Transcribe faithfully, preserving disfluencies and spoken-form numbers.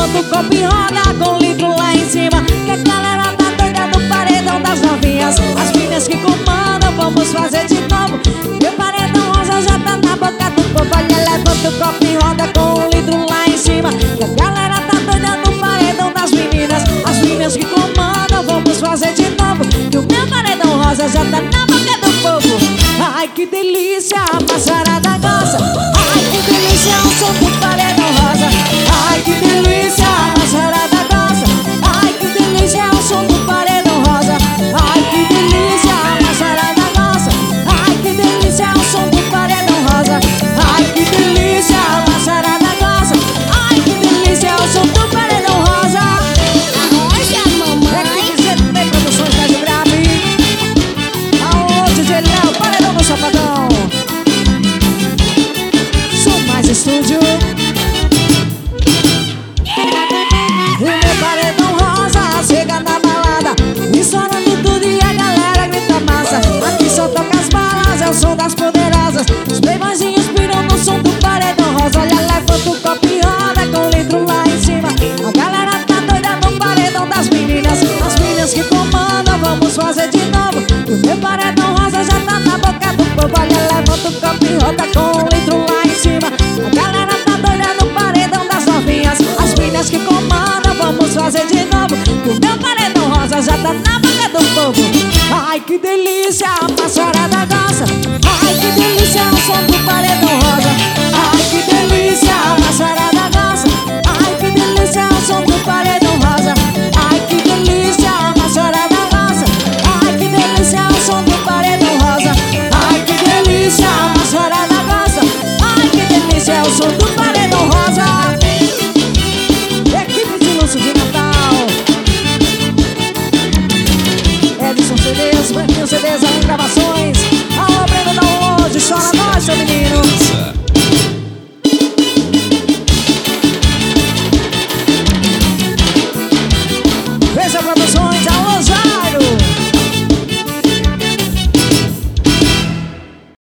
levanta o copo e roda com litro lá em cima. Que a galera tá doida no paredão das novinhas. As meninas que comandam, vamos fazer de novo. Meu paredão rosa já tá na boca do povo. Olha, levanta o copo e roda com um litro lá em cima. Que a galera tá doida no paredão das meninas. As meninas que comandam, vamos fazer de novo. Que o meu paredão rosa já tá na boca do povo. Ai, que delícia, a passarada goza. Ai, que delícia, o som do paredão rosa. Ai, que delícia, a passarada goza. Ai, que delícia, o som do paredão rosa. Ai, que delícia, a passarada goza. Ai, que delícia, o som do paredão rosa. Ai, que delícia, a passarada goza. Ai, que delícia, o som do paredão rosa. Arrocha, mamãe. É que dizer bem, produções da Geography. Aô, D J Léo, paredão no Chapadão. Sou mais estúdio. O meu paredão rosa chega na balada, estourando tudo e a galera grita massa. Aqui só toca as balas, é o som das poderosas. Os playboyzinhos piram no som do paredão rosa. Olha, levanta o copo e roda com litro lá em cima. A galera tá doida no paredão das meninas. As meninas que comandam, vamos fazer de novo. O meu paredão rosa já tá na boca do povo. Olha, levanta o copo e roda com litro lá em cima. A galera tá doida no paredão das novinhas. As meninas que comandam, vamos fazer de novo. Que o meu paredão rosa já tá na boca do povo. Ai, que delícia, a passarada goza. Ai, que delícia, o som do paredão